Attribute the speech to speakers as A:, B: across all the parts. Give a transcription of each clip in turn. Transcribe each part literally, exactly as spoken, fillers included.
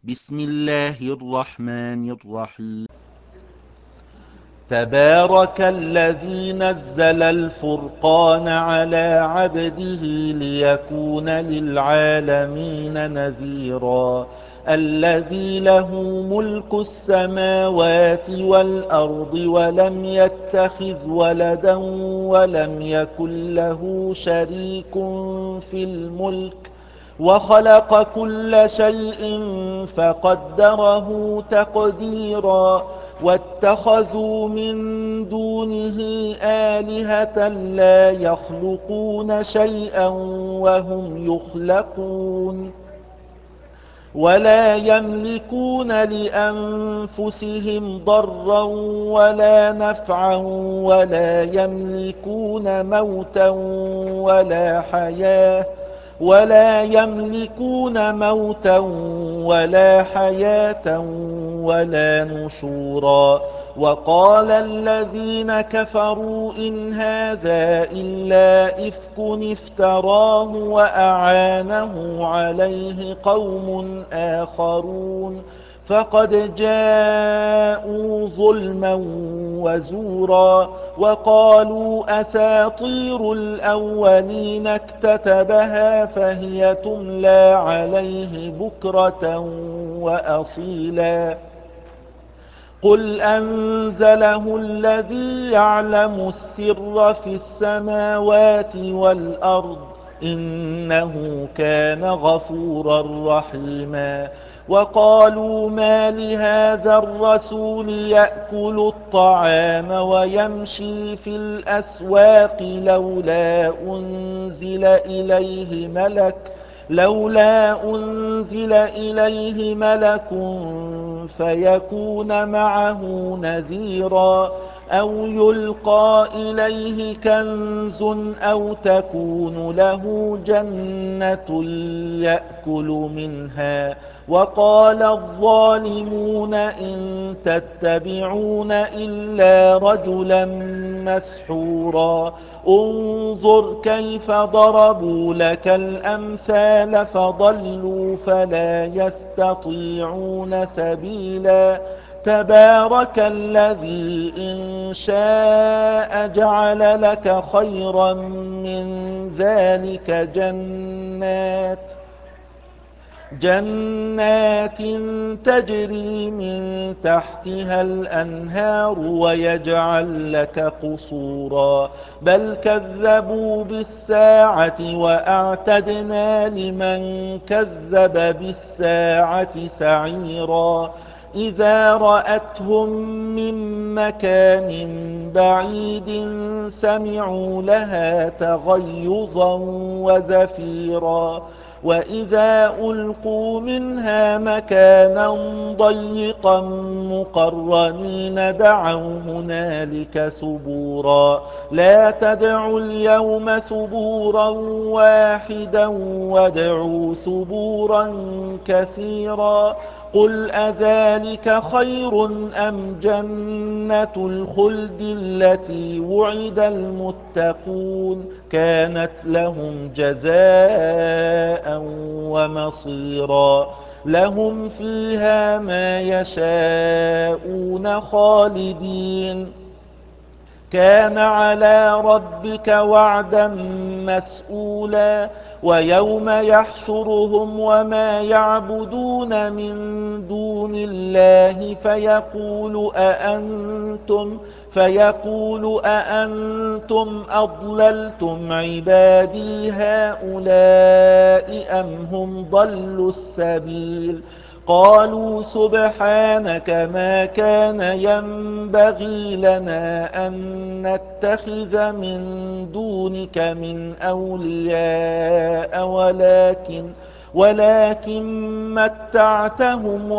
A: بسم الله الرحمن الرحيم.
B: تبارك الذي نزل الفرقان على عبده ليكون للعالمين نذيرا. الذي له ملك السماوات والأرض ولم يتخذ ولدا ولم يكن له شريك في الملك وخلق كل شيء فقدره تقديرا. واتخذوا من دونه آلهة لا يخلقون شيئا وهم يخلقون ولا يملكون لأنفسهم ضرا ولا نفعا ولا يملكون موتا ولا حياة ولا يملكون موتا ولا حياة ولا نشورا. وقال الذين كفروا إن هذا إلا إفك افتراه وأعانه عليه قوم آخرون فقد جاءوا ظلما وزورا. وقالوا أساطير الأولين اكتتبها فهي تملى عليه بكرة وأصيلا. قل أنزله الذي يعلم السر في السماوات والأرض إنه كان غفورا رحيما. وقالوا ما لهذا الرسول يأكل الطعام ويمشي في الأسواق لولا أنزل إليه ملك لولا أنزل إليه ملك فيكون معه نذيرا أو يلقى إليه كنز أو تكون له جنة يأكل منها. وقال الظالمون إن تتبعون إلا رجلا مسحورا. انظر كيف ضربوا لك الأمثال فضلوا فلا يستطيعون سبيلا. تبارك الذي إن شاء جعل لك خيرا من ذلك جنات جنات تجري من تحتها الأنهار ويجعل لك قصورا بل كذبوا بالساعة وأعتدنا لمن كذب بالساعة سعيرا. إذا رأتهم من مكان بعيد سمعوا لها تغيظا وزفيرا. وإذا ألقوا منها مكانا ضيقا مقرنين دعوا هنالك ثبورا. لا تدعوا اليوم ثبورا واحدا وادعوا ثبورا كثيرا. قل أذلك خير أم جنة الخلد التي وعد المتقون كانت لهم جزاء ومصيرا. لهم فيها ما يشاءون خالدين كان على ربك وعدا مسئولا. ويوم يحشرهم وما يعبدون من دون الله فيقول أأنتم فيقول أأنتم أضللتم عبادي هؤلاء أم هم ضلوا السبيل. قالوا سبحانك ما كان ينبغي لنا أن نتخذ من دونك من أولياء ولكن ولكن متعتهم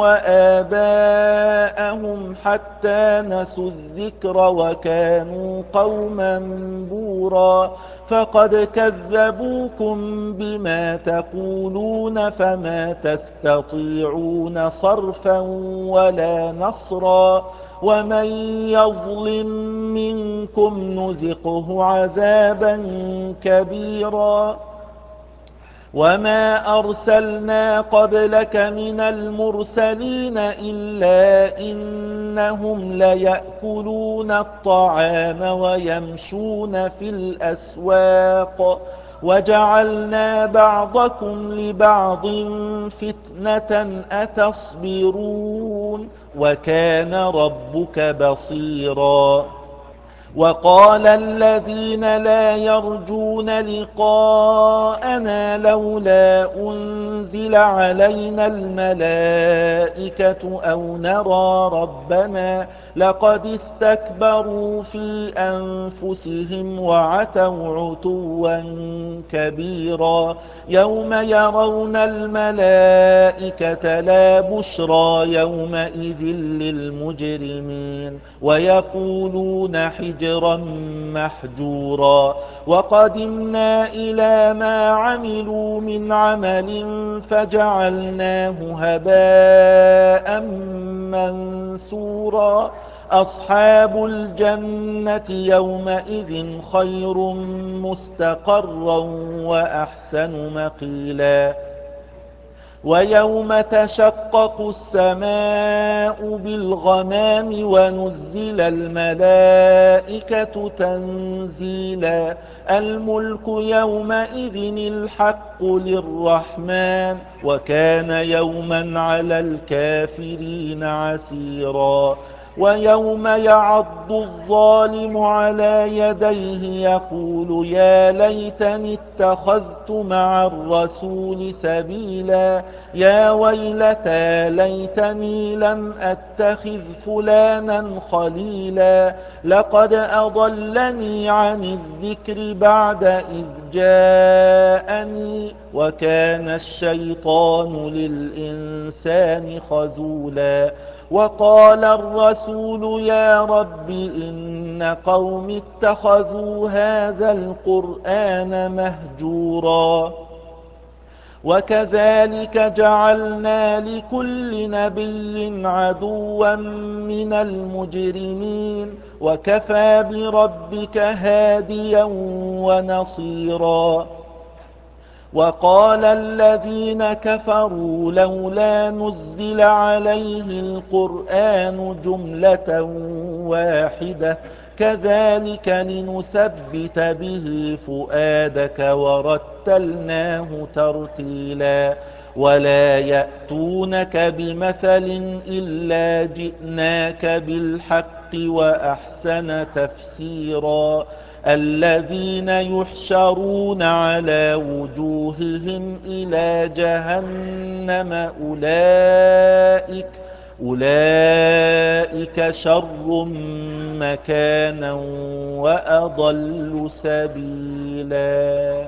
B: وآباءهم حتى نسوا الذكر وكانوا قوما بورا. فقد كذبوكم بما تقولون فما تستطيعون صرفا ولا نصرا. ومن يظلم منكم نزقه عذابا كبيرا. وما أرسلنا قبلك من المرسلين إلا إنهم ليأكلون الطعام ويمشون في الأسواق وجعلنا بعضكم لبعض فتنة أتصبرون وكان ربك بصيرا. وقال الذين لا يرجون لقاءنا لولا أنزل علينا الملائكة أو نرى ربنا لقد استكبروا في أنفسهم وعتوا عتوا كبيرا. يوم يرون الملائكة لا بشرى يومئذ للمجرمين ويقولون حجرا محجورا. وقدمنا إلى ما عملوا من عمل فجعلناه هباء منثورا. أصحاب الجنة يومئذ خير مستقرا وأحسن مقيلا. ويوم تشقق السماء بالغمام ونزل الملائكة تنزيلا. الملك يومئذ الحق للرحمن وكان يوما على الكافرين عسيرا. ويوم يعض الظالم على يديه يقول يا ليتني اتخذت مع الرسول سبيلا. يا ويلتى ليتني لم أتخذ فلانا خليلا لقد أضلني عن الذكر بعد إذ جاءني وكان الشيطان للإنسان خذولا. وقال الرسول يا رب إن قوم اتخذوا هذا القرآن مهجورا. وكذلك جعلنا لكل نبي عدوا من المجرمين وكفى بربك هاديا ونصيرا. وقال الذين كفروا لولا نزل عليه القرآن جملة واحدة كذلك لنثبت به فؤادك ورتلناه ترتيلا. ولا يأتونك بمثل إلا جئناك بالحق وأحسن تفسيرا. الذين يحشرون على وجوههم إلى جهنم أولئك أولئك شر مكانا وأضل سبيلا.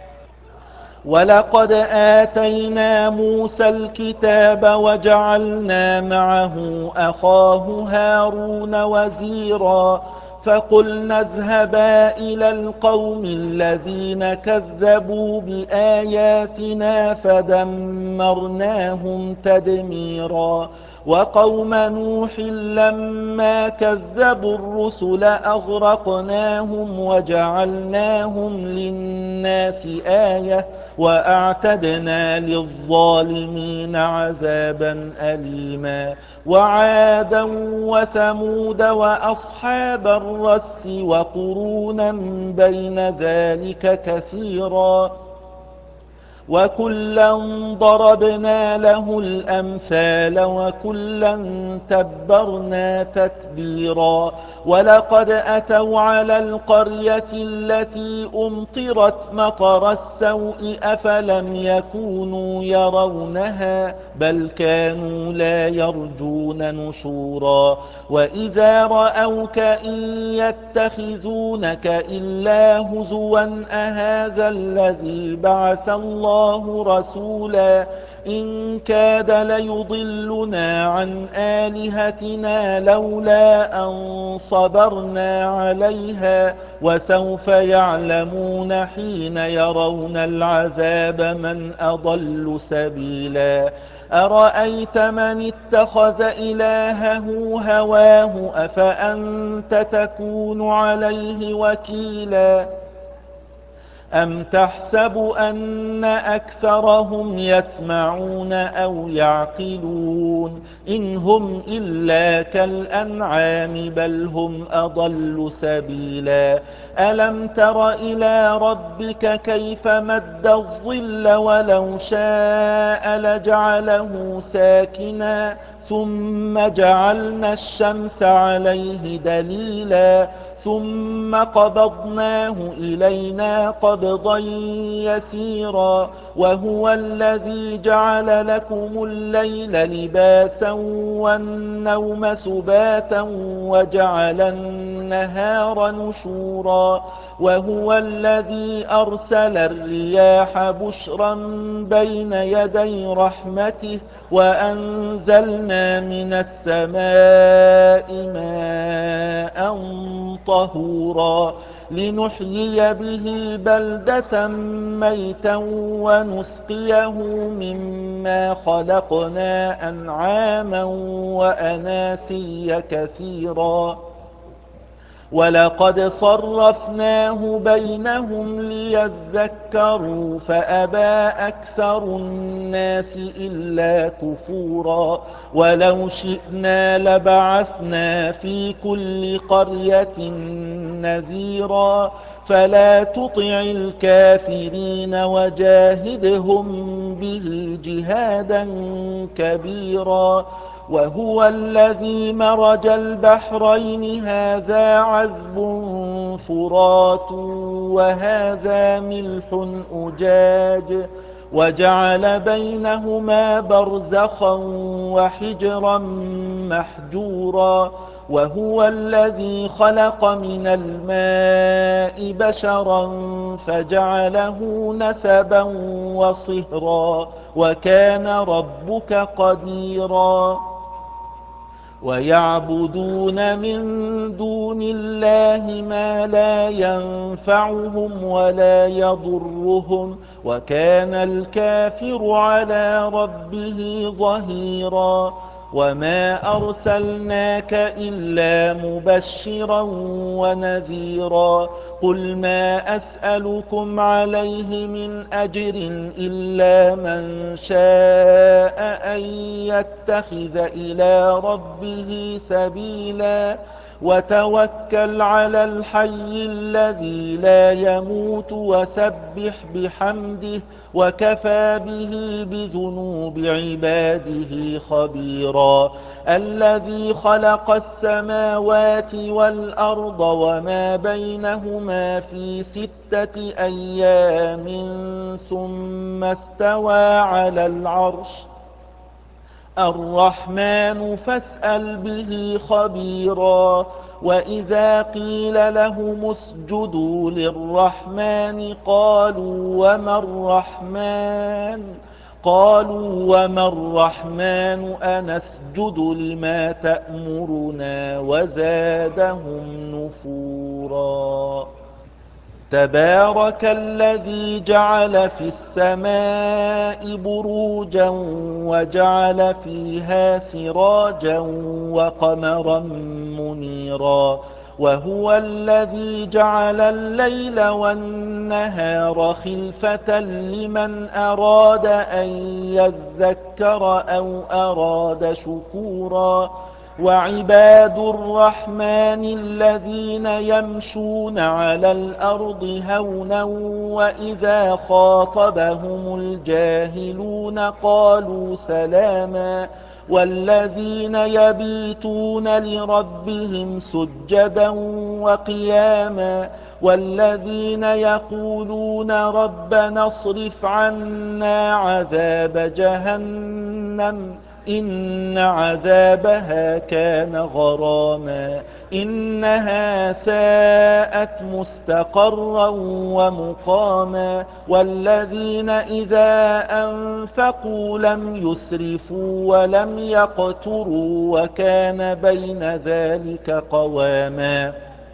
B: ولقد آتينا موسى الكتاب وجعلنا معه أخاه هارون وزيرا. فقلنا اذهبا إلى القوم الذين كذبوا بآياتنا فدمرناهم تدميرا. وقوم نوح لما كذبوا الرسل أغرقناهم وجعلناهم للناس آية وأعتدنا للظالمين عذابا أليما. وعادا وثمود وأصحاب الرس وقرونا بين ذلك كثيرا. وكلا ضربنا له الأمثال وكلا تبرنا تتبيرا. ولقد أتوا على القرية التي أمطرت مطر السوء أفلم يكونوا يرونها بل كانوا لا يرجون نشورا. وإذا رأوك إن يتخذونك إلا هزوا أهذا الذي بعث الله رسولا إن كاد ليضلنا عن آلهتنا لولا أن صبرنا عليها. وسوف يعلمون حين يرون العذاب من أضل سبيلا. أرأيت من اتخذ إلهه هواه أفأنت تكون عليه وكيلا. أم تحسب أن أكثرهم يسمعون أو يعقلون إن هم إلا كالأنعام بل هم أضل سبيلا ألم تر إلى ربك كيف مد الظل ولو شاء لجعله ساكنا ثم جعلنا الشمس عليه دليلا ثم قبضناه إلينا قبضا يسيرا وهو الذي جعل لكم الليل لباسا والنوم سباتا وجعل النهار نشورا وهو الذي أرسل الرياح بشرا بين يدي رحمته وأنزلنا من السماء ماء طهورا لنحيي به بلدة ميتا ونسقيه مما خلقنا أنعاما وأناسيا كثيرا ولقد صرفناه بينهم ليذكروا فأبى أكثر الناس إلا كفورا ولو شئنا لبعثنا في كل قرية نذيرا فلا تطع الكافرين وجاهدهم به جهادا كبيرا وهو الذي مرج البحرين هذا عذب فرات وهذا ملح أجاج وجعل بينهما برزخا وحجرا محجورا وهو الذي خلق من الماء بشرا فجعله نسبا وصهرا وكان ربك قديرا ويعبدون من دون الله ما لا ينفعهم ولا يضرهم وكان الكافر على ربه ظهيرا وما أرسلناك إلا مبشرا ونذيرا قل ما أسألكم عليه من أجر إلا من شاء أن يتخذ إلى ربه سبيلا وتوكل على الحي الذي لا يموت وسبح بحمده وكفى به بذنوب عباده خبيرا الذي خلق السماوات والأرض وما بينهما في ستة أيام ثم استوى على العرش الرحمن فاسأل به خبيرا وإذا قيل لهم اسجدوا للرحمن قالوا وما الرحمن قالوا وما الرحمن أنسجد لما تأمرنا وزادهم نفورا تبارك الذي جعل في السماء بروجا وجعل فيها سراجا وقمرا منيرا وهو الذي جعل الليل والنهار خلفة لمن أراد أن يذكر أو أراد شكورا وعباد الرحمن الذين يمشون على الأرض هونا وإذا خاطبهم الجاهلون قالوا سلاما والذين يبيتون لربهم سجدا وقياما والذين يقولون ربنا اصرف عنا عذاب جهنم إن عذابها كان غراما إنها ساءت مستقرا ومقاما والذين إذا أنفقوا لم يسرفوا ولم يقتروا وكان بين ذلك قواما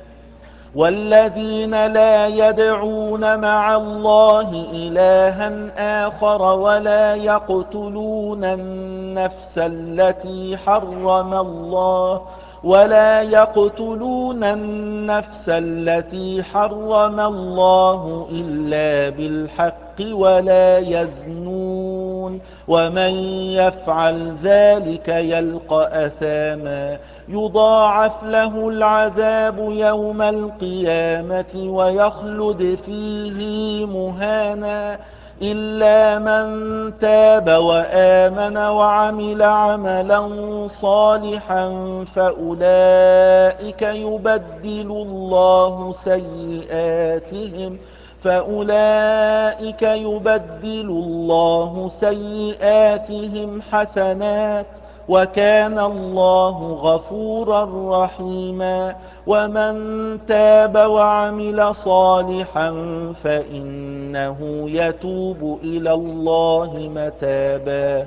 B: والذين لا يدعون مع الله إلها آخر ولا يقتلون النفس التي حرم الله ولا يقتلون النفس التي حرم الله إلا بالحق ولا يزنون ومن يفعل ذلك يلقى أثاما يضاعف له العذاب يوم القيامة ويخلد فيه مهانا إلا من تاب وآمن وعمل عملا صالحا فأولئك يبدل الله سيئاتهم فأولئك يبدل الله سيئاتهم حسنات وكان الله غفورا رحيما ومن تاب وعمل صالحا فإنه يتوب إلى الله متابا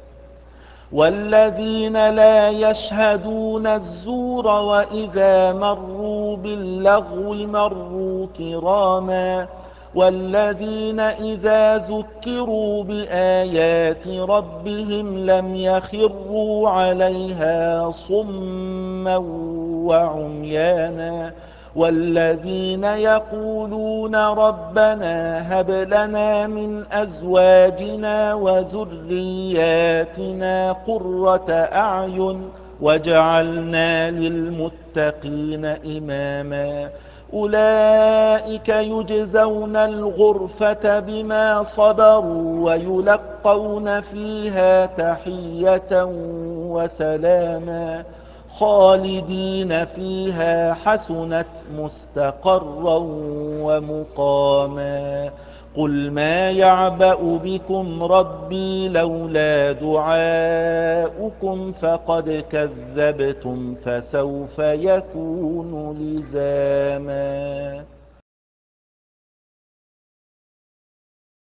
B: والذين لا يشهدون الزور وإذا مروا باللغو مروا كراما والذين إذا ذكروا بآيات ربهم لم يخروا عليها صما وعميانا والذين يقولون ربنا هب لنا من أزواجنا وذرياتنا قرة أعين واجعلنا للمتقين إماما أولئك يجزون الغرفة بما صبروا ويلقون فيها تحية وسلاما خالدين فيها حسنت مستقرا ومقاما قل ما يعبأ بكم ربي لولا دعاؤكم فقد كذبتم فسوف يكون لزاما